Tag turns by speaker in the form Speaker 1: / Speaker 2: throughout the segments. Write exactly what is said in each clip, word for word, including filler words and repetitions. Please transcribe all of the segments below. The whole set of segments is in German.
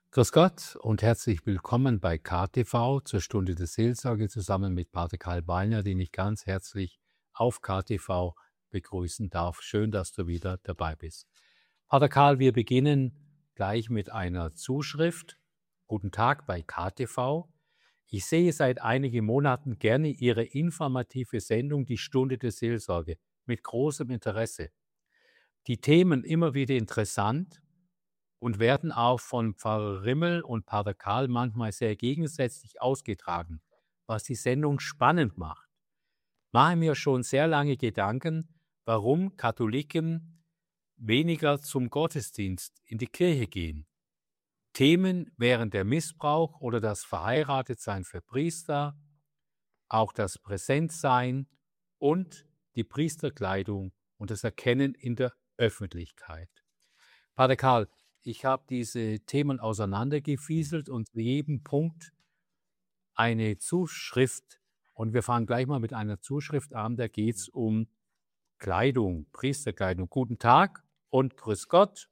Speaker 1: Grüß Gott und herzlich willkommen bei K T V zur Stunde der Seelsorge zusammen mit Pater Karl Ballner, den ich ganz herzlich auf K T V begrüßen darf. Schön, dass du wieder dabei bist. Pater Karl, wir beginnen gleich mit einer Zuschrift. Guten Tag bei K T V. Ich sehe seit einigen Monaten gerne Ihre informative Sendung Die Stunde der Seelsorge mit großem Interesse. Die Themen immer wieder interessant und werden auch von Pfarrer Rimmel und Pater Karl manchmal sehr gegensätzlich ausgetragen, was die Sendung spannend macht. Mache mir schon sehr lange Gedanken, warum Katholiken weniger zum Gottesdienst in die Kirche gehen. Themen wären der Missbrauch oder das Verheiratetsein für Priester, auch das Präsentsein und die Priesterkleidung und das Erkennen in der Öffentlichkeit. Pater Karl, ich habe diese Themen auseinandergefieselt und zu jedem Punkt eine Zuschrift. Und wir fangen gleich mal mit einer Zuschrift an. Da geht es um Kleidung, Priesterkleidung. Guten Tag und grüß Gott.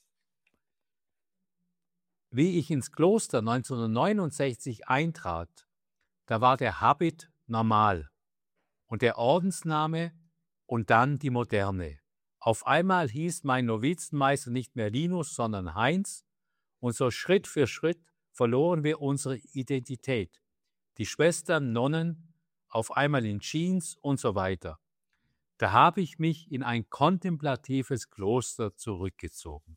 Speaker 1: Wie ich ins Kloster neunzehnhundertneunundsechzig eintrat, da war der Habit normal und der Ordensname und dann die Moderne. Auf einmal hieß mein Novizenmeister nicht mehr Linus, sondern Heinz. Und so Schritt für Schritt verloren wir unsere Identität. Die Schwestern, Nonnen, auf einmal in Jeans und so weiter. Da habe ich mich in ein kontemplatives Kloster zurückgezogen.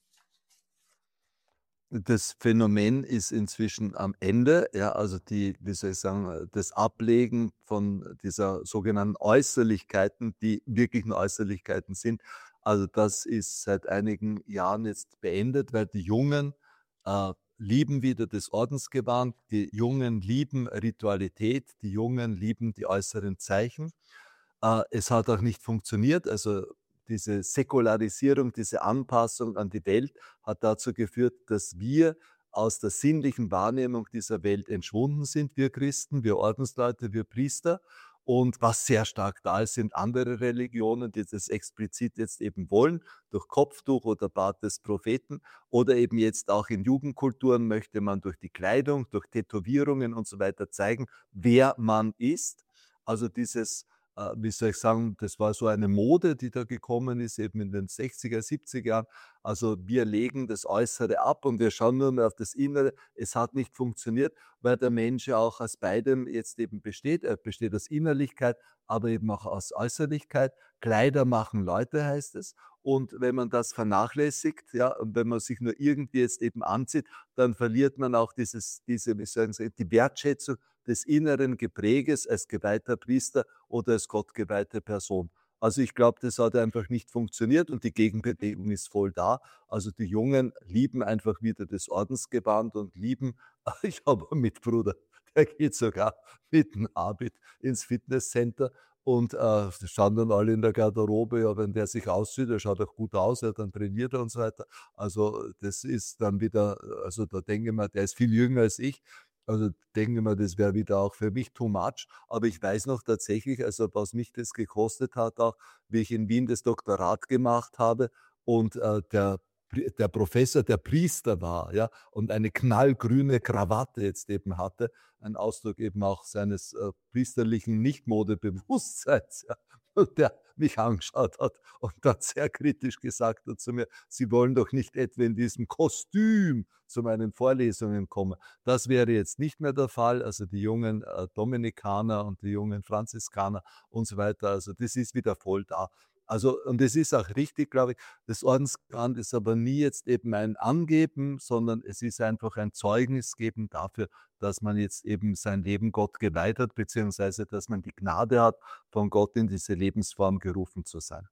Speaker 2: Das Phänomen ist inzwischen am Ende, ja, also die, wie soll ich sagen, das Ablegen von dieser sogenannten Äußerlichkeiten, die wirklich nur Äußerlichkeiten sind. Also das ist seit einigen Jahren jetzt beendet, weil die Jungen äh, lieben wieder das Ordensgewand, die Jungen lieben Ritualität, die Jungen lieben die äußeren Zeichen. Äh, es hat auch nicht funktioniert, also diese Säkularisierung, diese Anpassung an die Welt hat dazu geführt, dass wir aus der sinnlichen Wahrnehmung dieser Welt entschwunden sind, wir Christen, wir Ordensleute, wir Priester. Und was sehr stark da ist, sind andere Religionen, die das explizit jetzt eben wollen, durch Kopftuch oder Bart des Propheten. Oder eben jetzt auch in Jugendkulturen möchte man durch die Kleidung, durch Tätowierungen und so weiter zeigen, wer man ist. Also dieses äh, wie soll ich sagen, das war so eine Mode, die da gekommen ist, eben in den sechziger, siebziger Jahren. Also wir legen das Äußere ab und wir schauen nur mehr auf das Innere. Es hat nicht funktioniert, weil der Mensch ja auch aus beidem jetzt eben besteht. Er besteht aus Innerlichkeit, aber eben auch aus Äußerlichkeit. Kleider machen Leute, heißt es. Und wenn man das vernachlässigt, ja, und wenn man sich nur irgendwie jetzt eben anzieht, dann verliert man auch dieses, diese, wie sagen Sie, die Wertschätzung des inneren Gepräges als geweihter Priester oder als gottgeweihte Person. Also ich glaube, das hat einfach nicht funktioniert und die Gegenbewegung ist voll da. Also die Jungen lieben einfach wieder das Ordensgewand und lieben, ich habe einen Mitbruder, der geht sogar mit dem Habit ins Fitnesscenter und äh, schauen dann alle in der Garderobe, ja, wenn der sich aussieht, der schaut auch gut aus, ja, dann trainiert er und so weiter. Also das ist dann wieder, also da denke ich mal, der ist viel jünger als ich. Also denke ich mir, das wäre wieder auch für mich too much. Aber ich weiß noch tatsächlich, also was mich das gekostet hat, auch wie ich in Wien das Doktorat gemacht habe und äh, der, Pri- der Professor, der Priester war, ja, und eine knallgrüne Krawatte jetzt eben hatte, ein Ausdruck eben auch seines äh, priesterlichen Nichtmodebewusstseins, ja, und der mich angeschaut hat und dann sehr kritisch gesagt hat zu mir, Sie wollen doch nicht etwa in diesem Kostüm zu meinen Vorlesungen kommen. Das wäre jetzt nicht mehr der Fall. Also die jungen äh, Dominikaner und die jungen Franziskaner und so weiter, also das ist wieder voll da. Also, und es ist auch richtig, glaube ich, das Ordensgewand ist aber nie jetzt eben ein Angeben, sondern es ist einfach ein Zeugnis geben dafür, dass man jetzt eben sein Leben Gott geweiht hat, beziehungsweise dass man die Gnade hat, von Gott in diese Lebensform gerufen zu sein.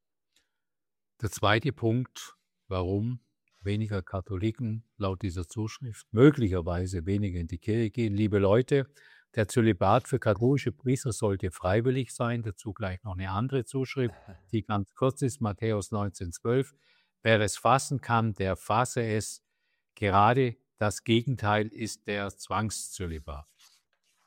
Speaker 1: Der zweite Punkt, warum weniger Katholiken laut dieser Zuschrift möglicherweise weniger in die Kirche gehen. Liebe Leute, der Zölibat für katholische Priester sollte freiwillig sein. Dazu gleich noch eine andere Zuschrift, die ganz kurz ist, Matthäus neunzehn zwölf. Wer es fassen kann, der fasse es. Gerade das Gegenteil ist der Zwangszölibat.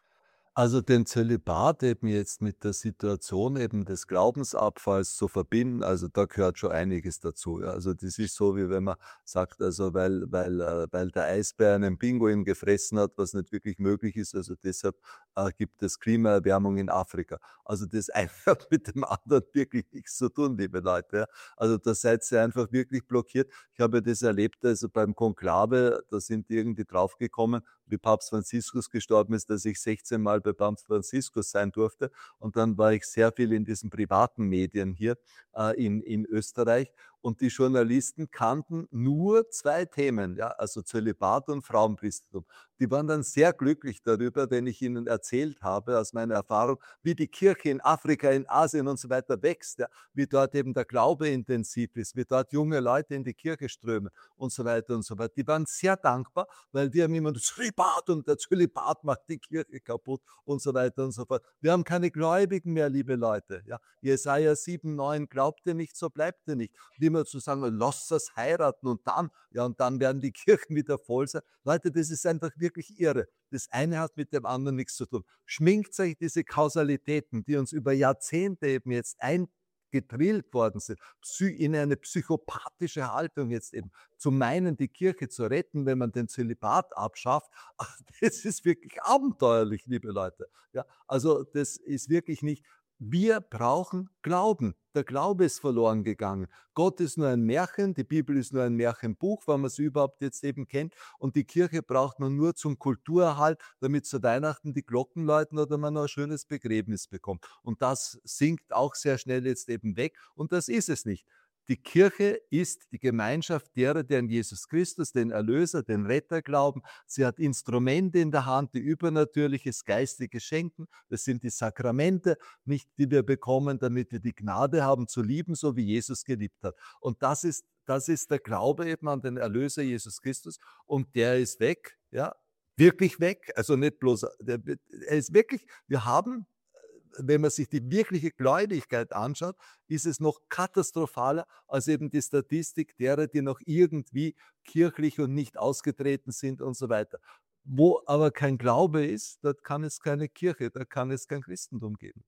Speaker 2: Also den Zölibat eben jetzt mit der Situation eben des Glaubensabfalls zu verbinden, also da gehört schon einiges dazu. Ja. Also das ist so, wie wenn man sagt, also weil, weil, äh, weil der Eisbär einen Pinguin gefressen hat, was nicht wirklich möglich ist, also deshalb äh, gibt es Klimaerwärmung in Afrika. Also das eine hat mit dem anderen wirklich nichts zu tun, liebe Leute. Ja. Also da seid ihr einfach wirklich blockiert. Ich habe das erlebt, also beim Konklave, da sind die irgendwie draufgekommen, wie Papst Franziskus gestorben ist, dass ich sechzehn Mal bei Papst Franziskus sein durfte. Und dann war ich sehr viel in diesen privaten Medien hier äh, in, in Österreich. Und die Journalisten kannten nur zwei Themen, ja, also Zölibat und Frauenpriestertum. Die waren dann sehr glücklich darüber, wenn ich ihnen erzählt habe, aus meiner Erfahrung, wie die Kirche in Afrika, in Asien und so weiter wächst, ja, wie dort eben der Glaube intensiv ist, wie dort junge Leute in die Kirche strömen und so weiter und so weiter. Die waren sehr dankbar, weil wir haben immer das Zölibat und der Zölibat macht die Kirche kaputt und so weiter und so fort. Wir haben keine Gläubigen mehr, liebe Leute. Ja. Jesaja sieben, neun, glaubt ihr nicht, so bleibt ihr nicht. Und immer zu sagen, lasst das heiraten und dann, ja, und dann werden die Kirchen wieder voll sein. Leute, das ist einfach wirklich irre. Das eine hat mit dem anderen nichts zu tun. Schminkt euch diese Kausalitäten, die uns über Jahrzehnte eben jetzt ein gedrillt worden sind, in eine psychopathische Haltung jetzt eben zu meinen, die Kirche zu retten, wenn man den Zölibat abschafft, das ist wirklich abenteuerlich, liebe Leute. Ja, also das ist wirklich nicht. Wir brauchen Glauben. Der Glaube ist verloren gegangen. Gott ist nur ein Märchen, die Bibel ist nur ein Märchenbuch, wenn man sie überhaupt jetzt eben kennt. Und die Kirche braucht man nur zum Kulturerhalt, damit zu Weihnachten die Glocken läuten oder man noch ein schönes Begräbnis bekommt. Und das sinkt auch sehr schnell jetzt eben weg. Und das ist es nicht. Die Kirche ist die Gemeinschaft derer, die an Jesus Christus, den Erlöser, den Retter glauben. Sie hat Instrumente in der Hand, die übernatürliches Geistiges schenken. Das sind die Sakramente, nicht, die wir bekommen, damit wir die Gnade haben zu lieben, so wie Jesus geliebt hat. Und das ist, das ist der Glaube eben an den Erlöser Jesus Christus. Und der ist weg, ja, wirklich weg. Also nicht bloß, der, er ist wirklich, wir haben, wenn man sich die wirkliche Gläubigkeit anschaut, ist es noch katastrophaler als eben die Statistik derer, die noch irgendwie kirchlich und nicht ausgetreten sind und so weiter. Wo aber kein Glaube ist, dort kann es keine Kirche, da kann es kein Christentum geben.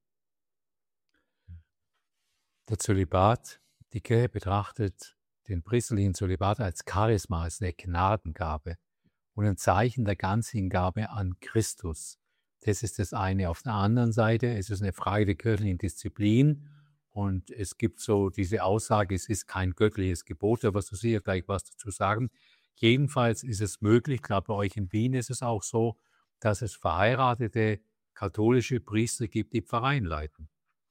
Speaker 1: Der Zölibat, die Kirche betrachtet den priesterlichen Zölibat als Charisma, als eine Gnadengabe und ein Zeichen der Ganzhingabe an Christus. Das ist das eine. Auf der anderen Seite ist es eine Frage der kirchlichen Disziplin und es gibt so diese Aussage, es ist kein göttliches Gebot, da wirst du sicher gleich was dazu sagen. Jedenfalls ist es möglich, ich glaube bei euch in Wien ist es auch so, dass es verheiratete katholische Priester gibt, die Pfarreien leiten.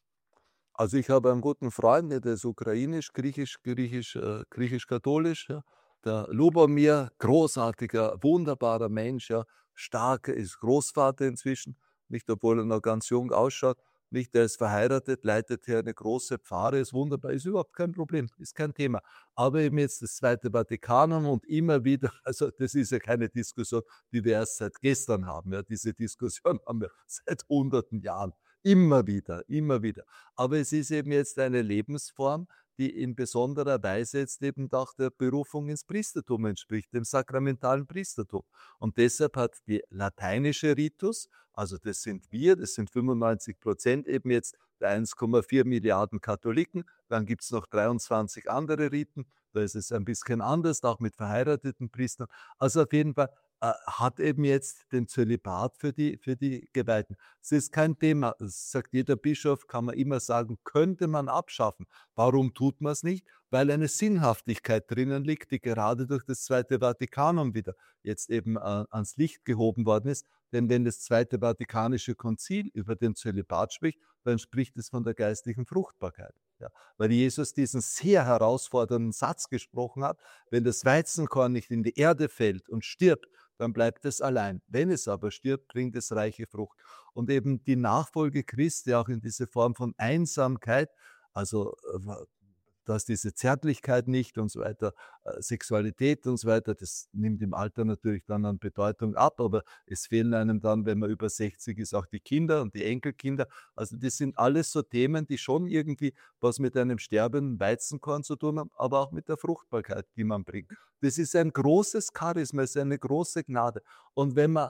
Speaker 2: Also ich habe einen guten Freund, der ist ukrainisch, griechisch, griechisch, äh, griechisch-katholisch, ja. Der Lubomir, großartiger, wunderbarer Mensch, ja, stark, ist Großvater inzwischen, nicht obwohl er noch ganz jung ausschaut, nicht, der ist verheiratet, leitet hier eine große Pfarre, ist wunderbar, ist überhaupt kein Problem, ist kein Thema. Aber eben jetzt das Zweite Vatikanum und immer wieder, also das ist ja keine Diskussion, die wir erst seit gestern haben, ja, diese Diskussion haben wir seit hunderten Jahren. Immer wieder, immer wieder. Aber es ist eben jetzt eine Lebensform, die in besonderer Weise jetzt eben auch der Berufung ins Priestertum entspricht, dem sakramentalen Priestertum. Und deshalb hat die lateinische Ritus, also das sind wir, das sind fünfundneunzig Prozent eben jetzt der eins Komma vier Milliarden Katholiken, dann gibt es noch dreiundzwanzig andere Riten, da ist es ein bisschen anders, auch mit verheirateten Priestern. Also auf jeden Fall äh, hat eben jetzt den Zölibat für die, für die Geweihten. Es ist kein Thema, das sagt jeder Bischof, kann man immer sagen, könnte man abschaffen. Warum tut man es nicht? Weil eine Sinnhaftigkeit drinnen liegt, die gerade durch das Zweite Vatikanum wieder jetzt eben äh, ans Licht gehoben worden ist. Denn wenn das Zweite Vatikanische Konzil über den Zölibat spricht, dann spricht es von der geistlichen Fruchtbarkeit. Ja, weil Jesus diesen sehr herausfordernden Satz gesprochen hat, wenn das Weizenkorn nicht in die Erde fällt und stirbt, dann bleibt es allein. Wenn es aber stirbt, bringt es reiche Frucht. Und eben die Nachfolge Christi auch in diese Form von Einsamkeit, also äh, dass diese Zärtlichkeit nicht und so weiter, äh, Sexualität und so weiter, das nimmt im Alter natürlich dann an Bedeutung ab, aber es fehlen einem dann, wenn man über sechzig ist, auch die Kinder und die Enkelkinder. Also das sind alles so Themen, die schon irgendwie was mit einem sterbenden Weizenkorn zu tun haben, aber auch mit der Fruchtbarkeit, die man bringt. Das ist ein großes Charisma, es ist eine große Gnade. Und wenn man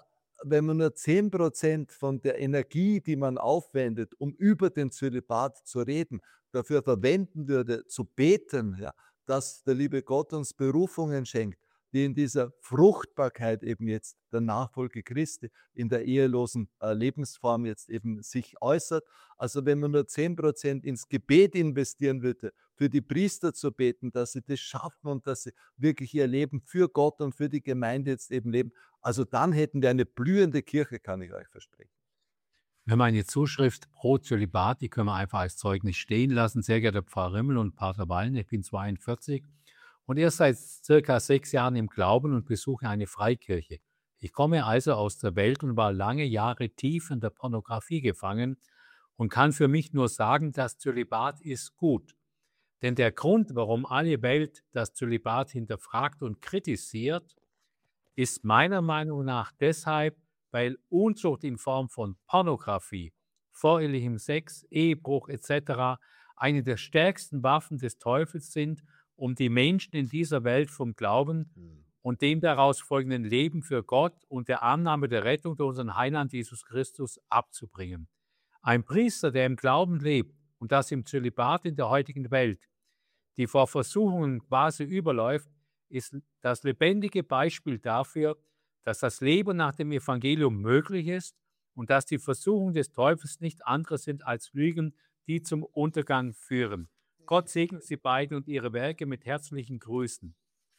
Speaker 2: wenn man nur zehn Prozent von der Energie, die man aufwendet, um über den Zölibat zu reden, dafür verwenden würde, zu beten, ja, dass der liebe Gott uns Berufungen schenkt, die in dieser Fruchtbarkeit eben jetzt der Nachfolge Christi, in der ehelosen äh, Lebensform jetzt eben sich äußert. Also wenn man nur zehn Prozent ins Gebet investieren würde, für die Priester zu beten, dass sie das schaffen und dass sie wirklich ihr Leben für Gott und für die Gemeinde jetzt eben leben, also dann hätten wir eine blühende Kirche, kann ich euch versprechen.
Speaker 1: Wir haben eine Zuschrift pro Zölibat, die können wir einfach als Zeugnis stehen lassen. Sehr geehrter Pfarrer Rimmel und Pater Wallen, ich bin zweiundvierzig und erst seit circa sechs Jahren im Glauben und besuche eine Freikirche. Ich komme also aus der Welt und war lange Jahre tief in der Pornografie gefangen und kann für mich nur sagen, das Zölibat ist gut. Denn der Grund, warum alle Welt das Zölibat hinterfragt und kritisiert, ist meiner Meinung nach deshalb, weil Unzucht in Form von Pornografie, vorehelichem Sex, Ehebruch et cetera eine der stärksten Waffen des Teufels sind, um die Menschen in dieser Welt vom Glauben
Speaker 2: Mhm.
Speaker 1: und dem daraus folgenden Leben für Gott und der Annahme der Rettung durch unseren Heiland Jesus Christus abzubringen. Ein Priester, der im Glauben lebt und das im Zölibat in der heutigen Welt, die vor Versuchungen quasi überläuft, ist das lebendige Beispiel dafür, dass das Leben nach dem Evangelium möglich ist und dass die Versuchungen des Teufels nicht anderes sind als Lügen, die zum Untergang führen. Gott segne Sie beide und Ihre Werke mit herzlichen Grüßen.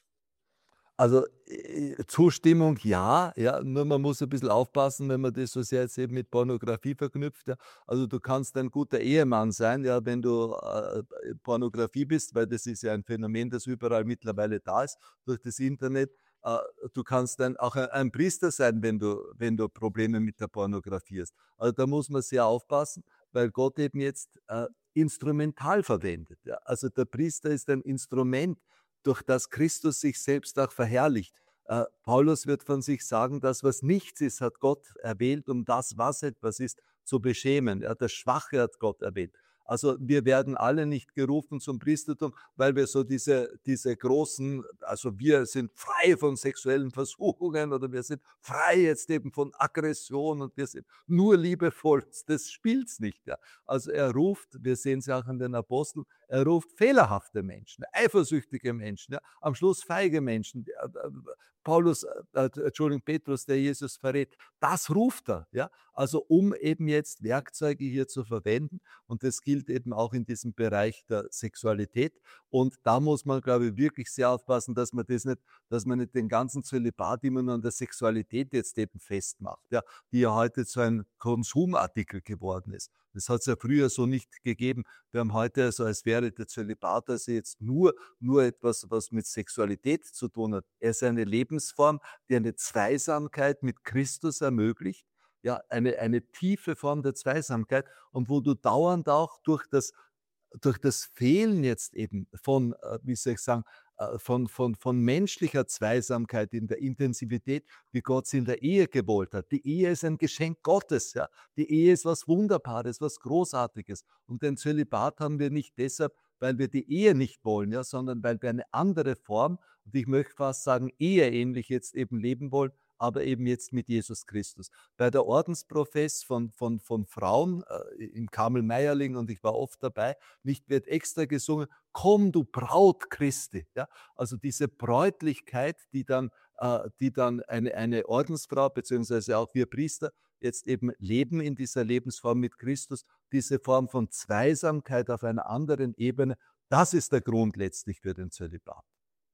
Speaker 2: Also, äh, Zustimmung ja, ja, nur man muss ein bisschen aufpassen, wenn man das so sehr jetzt eben mit Pornografie verknüpft, ja. Also, du kannst ein guter Ehemann sein, ja, wenn du, äh, Pornografie bist, weil das ist ja ein Phänomen, das überall mittlerweile da ist durch das Internet. Äh, du kannst dann auch ein ein Priester sein, wenn du wenn du Probleme mit der Pornografie hast. Also, da muss man sehr aufpassen, weil Gott eben jetzt, äh, instrumental verwendet, ja. Also, der Priester ist ein Instrument, durch das Christus sich selbst auch verherrlicht. Äh, Paulus wird von sich sagen, das, was nichts ist, hat Gott erwählt, um das, was etwas ist, zu beschämen. Ja, das Schwache hat Gott erwählt. Also wir werden alle nicht gerufen zum Priestertum, weil wir so diese, diese großen, also wir sind frei von sexuellen Versuchungen oder wir sind frei jetzt eben von Aggression und wir sind nur liebevoll. Das spielt's nicht. Ja. Also er ruft, wir sehen es ja auch an den Aposteln, er ruft fehlerhafte Menschen, eifersüchtige Menschen, ja, am Schluss feige Menschen. Äh, äh, Paulus, äh, Entschuldigung, Petrus, der Jesus verrät, das ruft er, ja, also um eben jetzt Werkzeuge hier zu verwenden und das gilt eben auch in diesem Bereich der Sexualität und da muss man, glaube ich, wirklich sehr aufpassen, dass man das nicht, dass man nicht den ganzen Zölibat immer nur an der Sexualität jetzt eben festmacht, ja, die ja heute zu einem Konsumartikel geworden ist. Das hat es ja früher so nicht gegeben. Wir haben heute so, als wäre der Zölibat also jetzt nur, nur etwas, was mit Sexualität zu tun hat. Er ist eine Lebensform, die eine Zweisamkeit mit Christus ermöglicht. Ja, eine, eine tiefe Form der Zweisamkeit und wo du dauernd auch durch das durch das Fehlen jetzt eben von, äh, wie soll ich sagen, äh, von, von, von menschlicher Zweisamkeit in der Intensivität, wie Gott sie in der Ehe gewollt hat. Die Ehe ist ein Geschenk Gottes. Ja? Die Ehe ist was Wunderbares, was Großartiges. Und den Zölibat haben wir nicht deshalb, weil wir die Ehe nicht wollen, ja, sondern weil wir eine andere Form, und ich möchte fast sagen, eheähnlich jetzt eben leben wollen, aber eben jetzt mit Jesus Christus. Bei der Ordensprofess von, von, von Frauen äh, im Karmel Meierling, und ich war oft dabei, nicht wird extra gesungen, komm du Braut Christi. Ja? Also diese Bräutlichkeit, die dann, äh, die dann eine, eine Ordensfrau, beziehungsweise auch wir Priester, jetzt eben leben in dieser Lebensform mit Christus, diese Form von Zweisamkeit auf einer anderen Ebene, das ist der Grund letztlich für den Zölibat.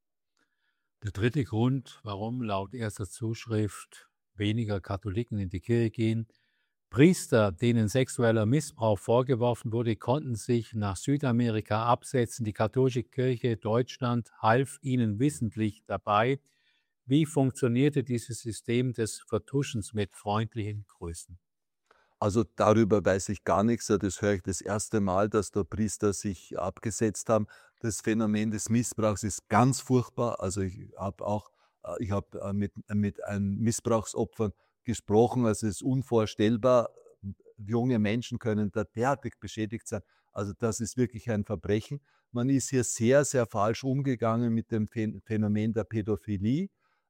Speaker 1: Der dritte Grund, warum laut erster Zuschrift weniger Katholiken in die Kirche gehen: Priester, denen sexueller Missbrauch vorgeworfen wurde, konnten sich nach Südamerika absetzen. Die katholische Kirche Deutschland half ihnen wissentlich dabei. Wie funktionierte dieses System des Vertuschens mit freundlichen Grüßen?
Speaker 2: Also darüber weiß ich gar nichts. Das höre ich das erste Mal, dass da Priester sich abgesetzt haben. Das Phänomen des Missbrauchs ist ganz furchtbar. Also ich habe auch, äh, ich habe äh, mit, mit einem Missbrauchsopfern gesprochen. Also es ist unvorstellbar. Junge Menschen können da derartig beschädigt sein. Also das ist wirklich ein Verbrechen. Man ist hier sehr, sehr falsch umgegangen mit dem Phänomen der Pädophilie.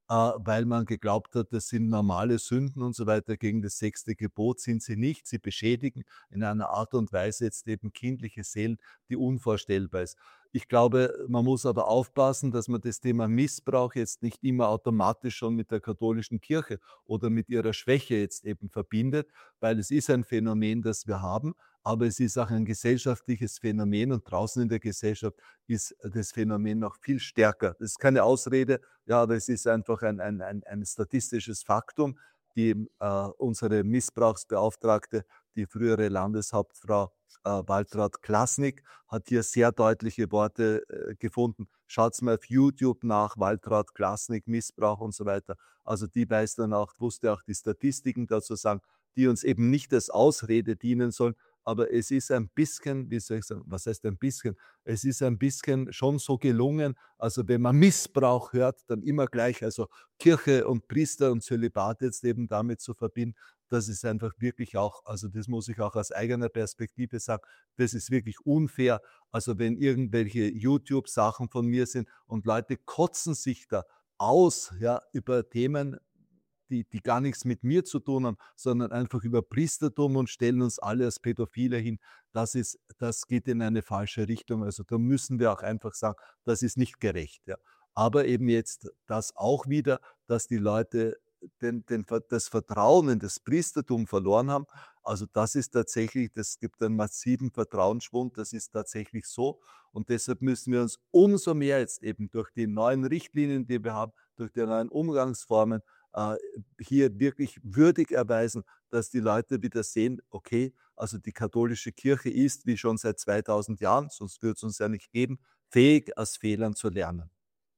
Speaker 2: äh, weil man geglaubt hat, das sind normale Sünden und so weiter. Gegen das sechste Gebot sind sie nicht. Sie beschädigen in einer Art und Weise jetzt eben kindliche Seelen, die unvorstellbar ist. Ich glaube, man muss aber aufpassen, dass man das Thema Missbrauch jetzt nicht immer automatisch schon mit der katholischen Kirche oder mit ihrer Schwäche jetzt eben verbindet, weil es ist ein Phänomen, das wir haben, aber es ist auch ein gesellschaftliches Phänomen und draußen in der Gesellschaft ist das Phänomen noch viel stärker. Das ist keine Ausrede, ja, aber es ist einfach ein, ein, ein, ein statistisches Faktum. Die, äh, unsere Missbrauchsbeauftragte, die frühere Landeshauptfrau äh, Waltraud Klasnik, hat hier sehr deutliche Worte äh, gefunden. Schaut's mal auf YouTube nach, Waltraud Klasnik, Missbrauch und so weiter. Also die weiß dann auch, wusste auch die Statistiken dazu sagen, die uns eben nicht als Ausrede dienen sollen, aber es ist ein bisschen, wie soll ich sagen, was heißt ein bisschen? Es ist ein bisschen schon so gelungen, also wenn man Missbrauch hört, dann immer gleich, also Kirche und Priester und Zölibat jetzt eben damit zu verbinden, das ist einfach wirklich auch, also das muss ich auch aus eigener Perspektive sagen, das ist wirklich unfair. Also wenn irgendwelche YouTube-Sachen von mir sind und Leute kotzen sich da aus, ja, über Themen, die, die gar nichts mit mir zu tun haben, sondern einfach über Priestertum und stellen uns alle als Pädophile hin. Das ist, das geht in eine falsche Richtung. Also da müssen wir auch einfach sagen, das ist nicht gerecht. Ja. Aber eben jetzt das auch wieder, dass die Leute den, den, das Vertrauen in das Priestertum verloren haben. Also das ist tatsächlich, das gibt einen massiven Vertrauensschwund, das ist tatsächlich so. Und deshalb müssen wir uns umso mehr jetzt eben durch die neuen Richtlinien, die wir haben, durch die neuen Umgangsformen, äh, hier wirklich würdig erweisen, dass die Leute wieder sehen, okay, also die katholische Kirche ist, wie schon seit zweitausend Jahren, sonst würde es uns ja nicht geben, fähig, aus Fehlern zu lernen.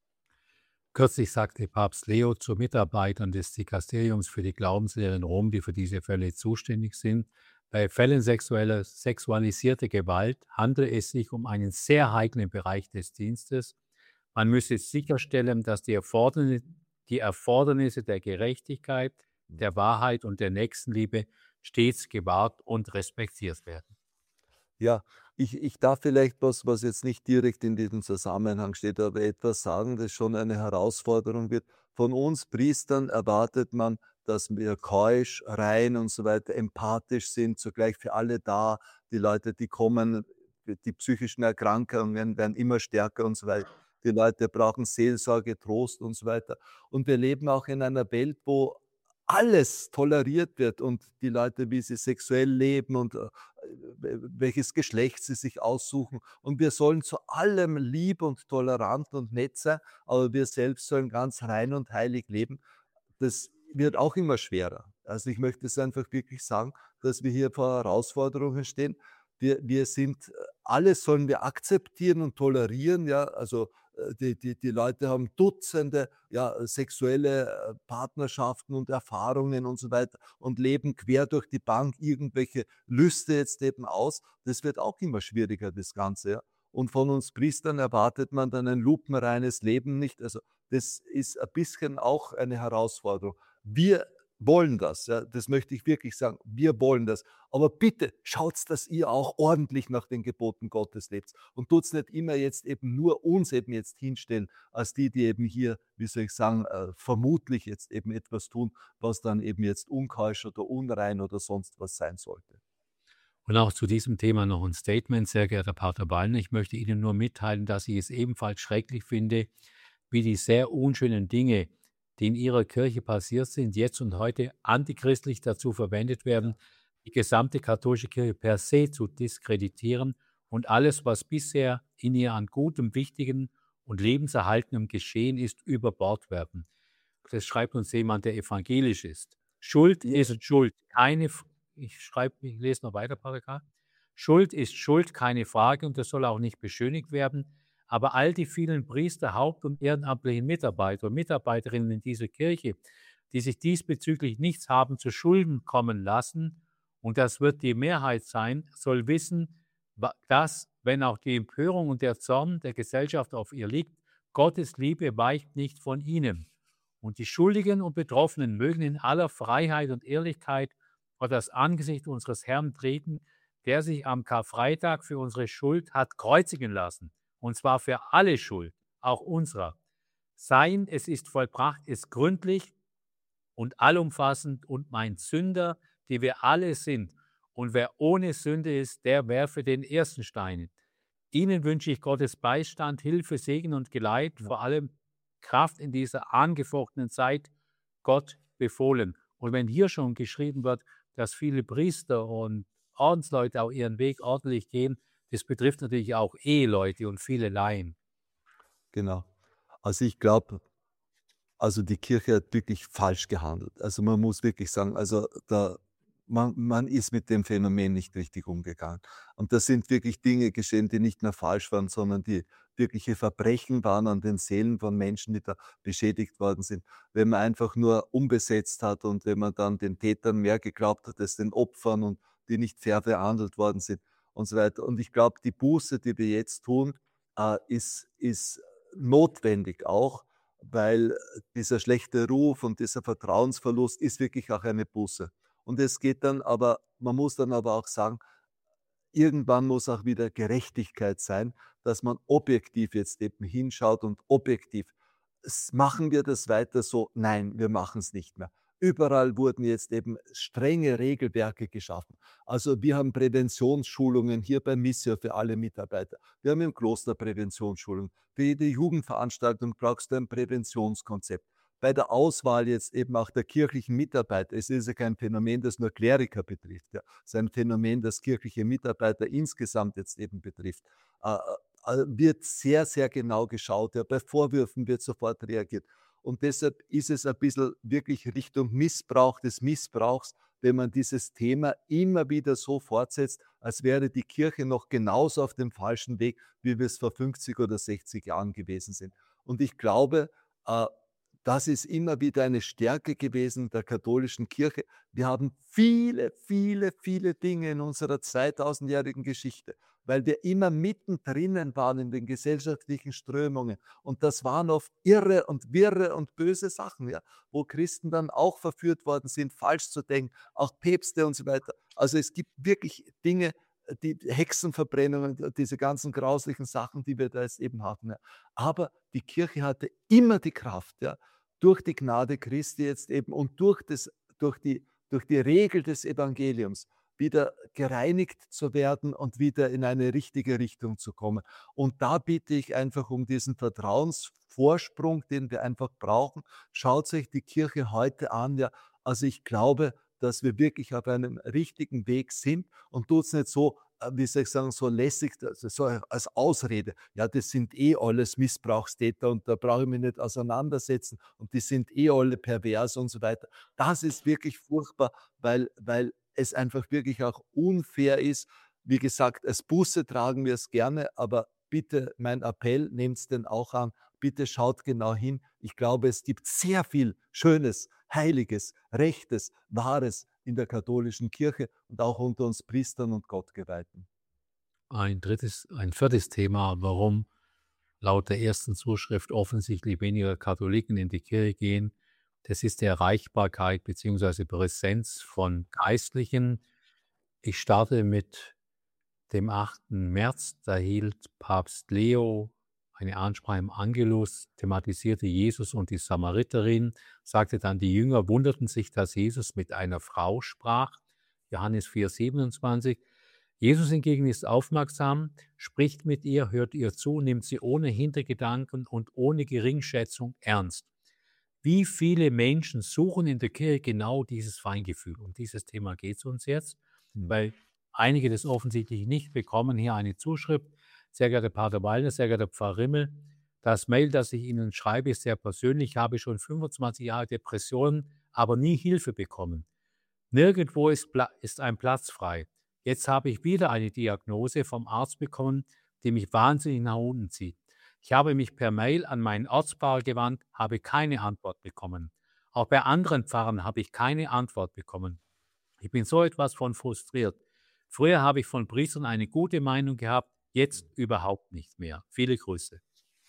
Speaker 1: Kürzlich sagte Papst Leo zu Mitarbeitern des Dikasteriums für die Glaubenslehre in Rom, die für diese Fälle zuständig sind, bei Fällen sexueller, sexualisierter Gewalt handelt es sich um einen sehr heiklen Bereich des Dienstes. Man müsse sicherstellen, dass die, Erfordernisse, die Erfordernisse der Gerechtigkeit, der Wahrheit und der Nächstenliebe stets gewahrt und respektiert werden.
Speaker 2: Ja, ich, ich darf vielleicht was, was jetzt nicht direkt in diesem Zusammenhang steht, aber etwas sagen, das schon eine Herausforderung wird. Von uns Priestern erwartet man, dass wir keusch, rein und so weiter, empathisch sind, zugleich für alle da. Die Leute, die kommen, die psychischen Erkrankungen werden immer stärker und so weiter. Die Leute brauchen Seelsorge, Trost und so weiter. Und wir leben auch in einer Welt, wo alles toleriert wird und die Leute, wie sie sexuell leben und äh, welches Geschlecht sie sich aussuchen. Und wir sollen zu allem lieb und tolerant und nett sein, aber wir selbst sollen ganz rein und heilig leben. Das wird auch immer schwerer. Also ich möchte es einfach wirklich sagen, dass wir hier vor Herausforderungen stehen. Wir, wir sind, alles sollen wir akzeptieren und tolerieren, ja, also äh, die, die, die Leute haben Dutzende ja, sexuelle äh, Partnerschaften und Erfahrungen und so weiter und leben quer durch die Bank irgendwelche Lüste jetzt eben aus. Das wird auch immer schwieriger, das Ganze. Ja. Und von uns Priestern erwartet man dann ein lupenreines Leben nicht. Also das ist ein bisschen auch eine Herausforderung. Wir wollen das, ja, das möchte ich wirklich sagen, wir wollen das. Aber bitte schaut, dass ihr auch ordentlich nach den Geboten Gottes lebt und tut es nicht immer jetzt eben nur uns eben jetzt hinstellen, als die, die eben hier, wie soll ich sagen, äh, vermutlich jetzt eben etwas tun, was dann eben jetzt unkeusch oder unrein oder sonst was sein sollte.
Speaker 1: Und auch zu diesem Thema noch ein Statement, sehr geehrter Pater Ballner. Ich möchte Ihnen nur mitteilen, dass ich es ebenfalls schrecklich finde, wie die sehr unschönen Dinge, die in Ihrer Kirche passiert sind, jetzt und heute antichristlich dazu verwendet werden, die gesamte katholische Kirche per se zu diskreditieren und alles, was bisher in ihr an Gutem, Wichtigen und Lebenserhaltendem geschehen ist, über Bord werfen. Das schreibt uns jemand, der evangelisch ist. Schuld
Speaker 2: Ja.
Speaker 1: ist Schuld, keine Ich schreibe, ich lese noch weiter, Paragraph. Schuld ist Schuld, keine Frage, und das soll auch nicht beschönigt werden. Aber all die vielen Priester, Haupt- und ehrenamtlichen Mitarbeiter und Mitarbeiterinnen in dieser Kirche, die sich diesbezüglich nichts haben zu Schulden kommen lassen, und das wird die Mehrheit sein, soll wissen, dass, wenn auch die Empörung und der Zorn der Gesellschaft auf ihr liegt, Gottes Liebe weicht nicht von ihnen. Und die Schuldigen und Betroffenen mögen in aller Freiheit und Ehrlichkeit vor das Angesicht unseres Herrn treten, der sich am Karfreitag für unsere Schuld hat kreuzigen lassen. Und zwar für alle Schuld, auch unserer. Sein, es ist vollbracht, ist gründlich und allumfassend und meint Sünder, die wir alle sind. Und wer ohne Sünde ist, der werfe den ersten Stein. Ihnen wünsche ich Gottes Beistand, Hilfe, Segen und Geleit,
Speaker 2: Ja.
Speaker 1: vor allem Kraft in dieser angefochtenen Zeit, Gott befohlen. Und wenn hier schon geschrieben wird, dass viele Priester und Ordensleute auch ihren Weg ordentlich gehen, das betrifft natürlich auch Eheleute und viele Laien.
Speaker 2: Genau. Also ich glaube, also die Kirche hat wirklich falsch gehandelt. Also man muss wirklich sagen, also da, man, man ist mit dem Phänomen nicht richtig umgegangen. Und da sind wirklich Dinge geschehen, die nicht mehr falsch waren, sondern die wirkliche Verbrechen waren an den Seelen von Menschen, die da beschädigt worden sind. Wenn man einfach nur umbesetzt hat und wenn man dann den Tätern mehr geglaubt hat als den Opfern und die nicht fair behandelt worden sind und so weiter. Und ich glaube, die Buße, die wir jetzt tun, äh, ist, ist notwendig auch, weil dieser schlechte Ruf und dieser Vertrauensverlust ist wirklich auch eine Buße. Und es geht dann aber, man muss dann aber auch sagen, irgendwann muss auch wieder Gerechtigkeit sein, dass man objektiv jetzt eben hinschaut und objektiv. S- Machen wir das weiter so? Nein, wir machen es nicht mehr. Überall wurden jetzt eben strenge Regelwerke geschaffen. Also wir haben Präventionsschulungen hier bei Missio für alle Mitarbeiter. Wir haben im Kloster Präventionsschulungen. Für jede Jugendveranstaltung brauchst du ein Präventionskonzept. Bei der Auswahl jetzt eben auch der kirchlichen Mitarbeiter, es ist ja kein Phänomen, das nur Kleriker betrifft. Ja. Es ist ein Phänomen, das kirchliche Mitarbeiter insgesamt jetzt eben betrifft. Äh, äh, wird sehr, sehr genau geschaut. Ja. Bei Vorwürfen wird sofort reagiert. Und deshalb ist es ein bisschen wirklich Richtung Missbrauch des Missbrauchs, wenn man dieses Thema immer wieder so fortsetzt, als wäre die Kirche noch genauso auf dem falschen Weg, wie wir es vor fünfzig oder sechzig Jahren gewesen sind. Und ich glaube, äh, das ist immer wieder eine Stärke gewesen der katholischen Kirche. Wir haben viele, viele, viele Dinge in unserer zweitausendjährigen Geschichte, weil wir immer mittendrin waren in den gesellschaftlichen Strömungen. Und das waren oft irre und wirre und böse Sachen, ja, wo Christen dann auch verführt worden sind, falsch zu denken, auch Päpste und so weiter. Also es gibt wirklich Dinge, die Hexenverbrennungen, diese ganzen grauslichen Sachen, die wir da jetzt eben hatten. Ja. Aber die Kirche hatte immer die Kraft, ja, durch die Gnade Christi jetzt eben und durch, das, durch, die, durch die Regel des Evangeliums wieder gereinigt zu werden und wieder in eine richtige Richtung zu kommen. Und da bitte ich einfach um diesen Vertrauensvorsprung, den wir einfach brauchen. Schaut sich die Kirche heute an. Ja, also ich glaube, dass wir wirklich auf einem richtigen Weg sind und tut es nicht so, äh, wie soll ich sagen, so lässig, also so als Ausrede. Ja, das sind eh alles Missbrauchstäter und da brauche ich mich nicht auseinandersetzen und die sind eh alle pervers und so weiter. Das ist wirklich furchtbar, weil, weil es einfach wirklich auch unfair ist. Wie gesagt, als Buße tragen wir es gerne, aber bitte, mein Appell, nehmt es denn auch an, bitte schaut genau hin. Ich glaube, es gibt sehr viel Schönes, Heiliges, Rechtes, Wahres in der katholischen Kirche und auch unter uns Priestern und Gottgeweihten.
Speaker 1: Ein drittes, ein viertes Thema, warum laut der ersten Zuschrift offensichtlich weniger Katholiken in die Kirche gehen, das ist die Erreichbarkeit bzw. Präsenz von Geistlichen. Ich starte mit dem achten März. Da hielt Papst Leo eine Ansprache im Angelus, thematisierte Jesus und die Samariterin, sagte dann, die Jünger wunderten sich, dass Jesus mit einer Frau sprach. Johannes vier, siebenundzwanzig. Jesus hingegen ist aufmerksam, spricht mit ihr, hört ihr zu, nimmt sie ohne Hintergedanken und ohne Geringschätzung ernst. Wie viele Menschen suchen in der Kirche genau dieses Feingefühl? Um dieses Thema geht es uns jetzt,
Speaker 2: Hm.
Speaker 1: weil einige das offensichtlich nicht bekommen. Hier eine Zuschrift. Sehr geehrter Pater Wallner, sehr geehrter Pfarrer Rimmel, das Mail, das ich Ihnen schreibe, ist sehr persönlich. Ich habe schon fünfundzwanzig Jahre Depressionen, aber nie Hilfe bekommen. Nirgendwo ist, Pla ist ein Platz frei. Jetzt habe ich wieder eine Diagnose vom Arzt bekommen, die mich wahnsinnig nach unten zieht. Ich habe mich per Mail an meinen Ortspfarrer gewandt, habe keine Antwort bekommen. Auch bei anderen Pfarrern habe ich keine Antwort bekommen. Ich bin so etwas von frustriert. Früher habe ich von Priestern eine gute Meinung gehabt, jetzt überhaupt nicht mehr. Viele Grüße.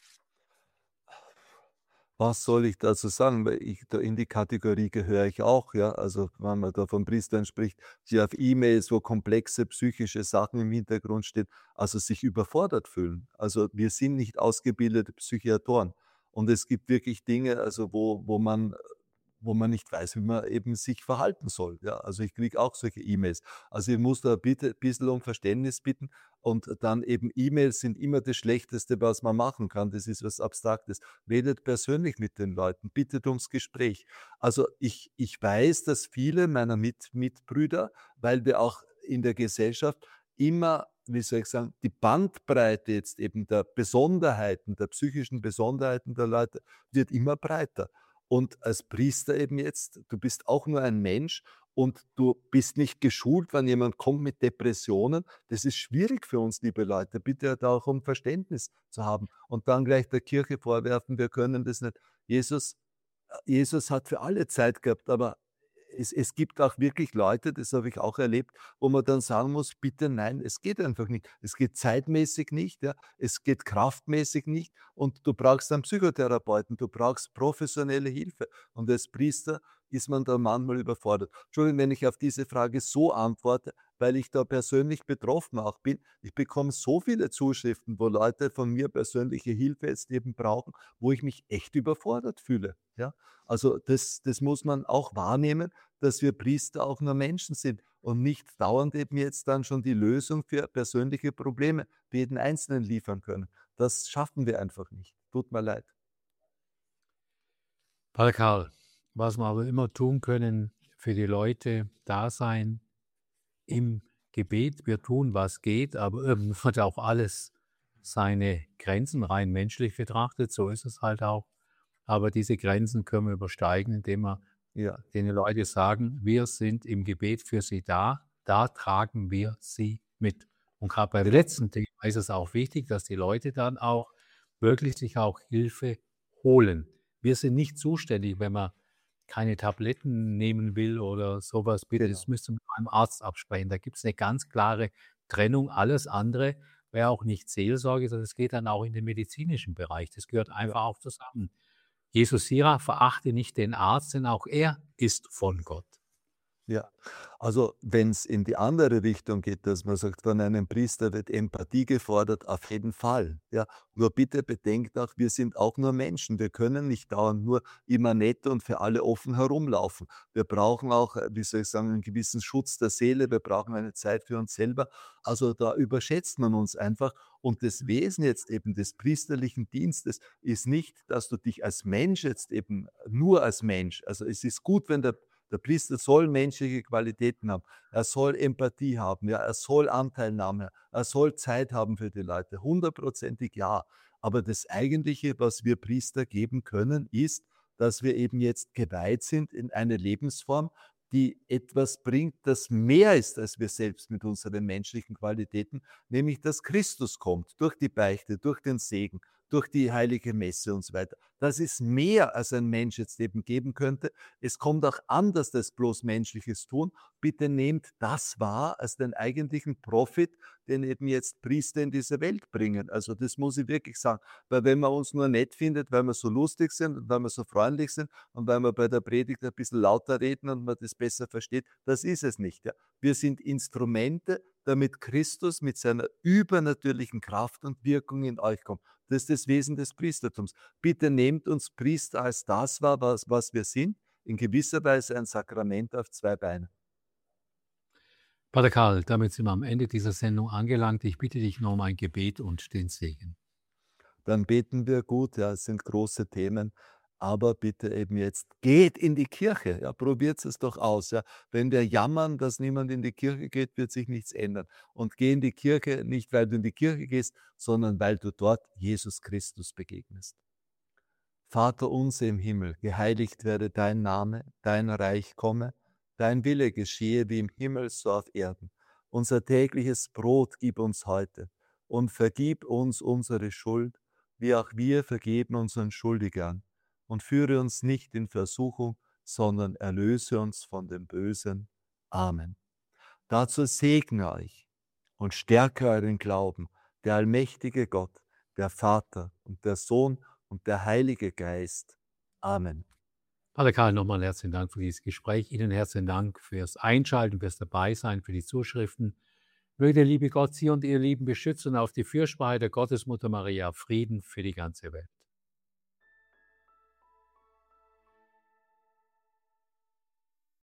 Speaker 2: Was soll ich dazu sagen? Weil ich da in die Kategorie gehöre ich auch, ja. Also wenn man da von Priestern spricht, die auf E-Mails, wo komplexe psychische Sachen im Hintergrund stehen, also sich überfordert fühlen. Also wir sind nicht ausgebildete Psychiatoren. Und es gibt wirklich Dinge, also wo, wo man wo man nicht weiß, wie man eben sich verhalten soll. Ja, also ich kriege auch solche E-Mails. Also ich muss da bitte ein bisschen um Verständnis bitten und dann eben E-Mails sind immer das Schlechteste, was man machen kann. Das ist was Abstraktes. Redet persönlich mit den Leuten, bittet ums Gespräch. Also ich, ich weiß, dass viele meiner Mit Mitbrüder, weil wir auch in der Gesellschaft immer, wie soll ich sagen, die Bandbreite jetzt eben der Besonderheiten, der psychischen Besonderheiten der Leute wird immer breiter. Und als Priester eben jetzt, du bist auch nur ein Mensch und du bist nicht geschult, wenn jemand kommt mit Depressionen. Das ist schwierig für uns, liebe Leute. Bitte da auch um Verständnis zu haben. Und dann gleich der Kirche vorwerfen, wir können das nicht. Jesus, Jesus hat für alle Zeit gehabt, aber es, es gibt auch wirklich Leute, das habe ich auch erlebt, wo man dann sagen muss, bitte nein, es geht einfach nicht. Es geht zeitmäßig nicht, ja, es geht kraftmäßig nicht und du brauchst einen Psychotherapeuten, du brauchst professionelle Hilfe. Und als Priester ist man da manchmal überfordert. Entschuldigung, wenn ich auf diese Frage so antworte, weil ich da persönlich betroffen auch bin. Ich bekomme so viele Zuschriften, wo Leute von mir persönliche Hilfe jetzt eben brauchen, wo ich mich echt überfordert fühle. Ja? Also das, das muss man auch wahrnehmen, dass wir Priester auch nur Menschen sind und nicht dauernd eben jetzt dann schon die Lösung für persönliche Probleme für jeden Einzelnen liefern können. Das schaffen wir einfach nicht. Tut mir leid.
Speaker 1: Pater Karl, was wir aber immer tun können, für die Leute da sein im Gebet. Wir tun, was geht, aber irgendwann hat auch alles seine Grenzen, rein menschlich betrachtet. So ist es halt auch. Aber diese Grenzen können wir übersteigen, indem wir
Speaker 2: Ja.
Speaker 1: den Leuten sagen, wir sind im Gebet für sie da, da tragen wir sie mit. Und gerade beim letzten Thema ist es auch wichtig, dass die Leute dann auch wirklich sich auch Hilfe holen. Wir sind nicht zuständig, wenn man keine Tabletten nehmen will oder sowas. Bitte,
Speaker 2: Genau.
Speaker 1: das müsst ihr mit einem Arzt absprechen. Da gibt es eine ganz klare Trennung. Alles andere wäre auch nicht Seelsorge, sondern es geht dann auch in den medizinischen Bereich. Das gehört einfach auch zusammen. Jesus Sirach, verachte nicht den Arzt, denn auch er ist von Gott.
Speaker 2: Ja, also wenn es in die andere Richtung geht, dass man sagt, von einem Priester wird Empathie gefordert, auf jeden Fall. Ja, nur bitte bedenkt auch, wir sind auch nur Menschen. Wir können nicht dauernd nur immer nett und für alle offen herumlaufen. Wir brauchen auch, äh, wie soll ich sagen, einen gewissen Schutz der Seele. Wir brauchen eine Zeit für uns selber. Also da überschätzt man uns einfach. Und das Wesen jetzt eben des priesterlichen Dienstes ist nicht, dass du dich als Mensch jetzt eben nur als Mensch, also es ist gut, wenn der Der Priester soll menschliche Qualitäten haben. Er soll Empathie haben. Ja, er soll Anteilnahme. Er soll Zeit haben für die Leute. Hundertprozentig ja. Aber das Eigentliche, was wir Priester geben können, ist, dass wir eben jetzt geweiht sind in eine Lebensform, die etwas bringt, das mehr ist als wir selbst mit unseren menschlichen Qualitäten, nämlich dass Christus kommt durch die Beichte, durch den Segen, durch die heilige Messe und so weiter. Das ist mehr, als ein Mensch jetzt eben geben könnte. Es kommt auch anders als bloß menschliches Tun. Bitte nehmt das wahr als den eigentlichen Profit, den eben jetzt Priester in diese Welt bringen. Also das muss ich wirklich sagen. Weil wenn man uns nur nett findet, weil wir so lustig sind und weil wir so freundlich sind und weil wir bei der Predigt ein bisschen lauter reden und man das besser versteht, das ist es nicht. Ja. Wir sind Instrumente, damit Christus mit seiner übernatürlichen Kraft und Wirkung in euch kommt. Das ist das Wesen des Priestertums. Bitte nehmt uns Priester als das wahr, was, was wir sind, in gewisser Weise ein Sakrament auf zwei Beinen.
Speaker 1: Pater Karl, damit sind wir am Ende dieser Sendung angelangt. Ich bitte dich noch um ein Gebet und den Segen.
Speaker 2: Dann beten wir gut, ja, es sind große Themen, aber bitte eben jetzt, geht in die Kirche, ja, probiert es doch aus. Ja. Wenn wir jammern, dass niemand in die Kirche geht, wird sich nichts ändern. Und geh in die Kirche, nicht weil du in die Kirche gehst, sondern weil du dort Jesus Christus begegnest. Vater unser im Himmel, geheiligt werde dein Name, dein Reich komme, dein Wille geschehe wie im Himmel, so auf Erden. Unser tägliches Brot gib uns heute und vergib uns unsere Schuld, wie auch wir vergeben unseren Schuldigern. Und führe uns nicht in Versuchung, sondern erlöse uns von dem Bösen. Amen. Dazu segne euch und stärke euren Glauben, der allmächtige Gott, der Vater und der Sohn und der Heilige Geist. Amen.
Speaker 1: Pater Karl, nochmal herzlichen Dank für dieses Gespräch. Ihnen herzlichen Dank fürs Einschalten, fürs Dabeisein, für die Zuschriften. Möge der liebe Gott Sie und Ihr Lieben beschützen und auf die Fürsprache der Gottesmutter Maria Frieden für die ganze Welt.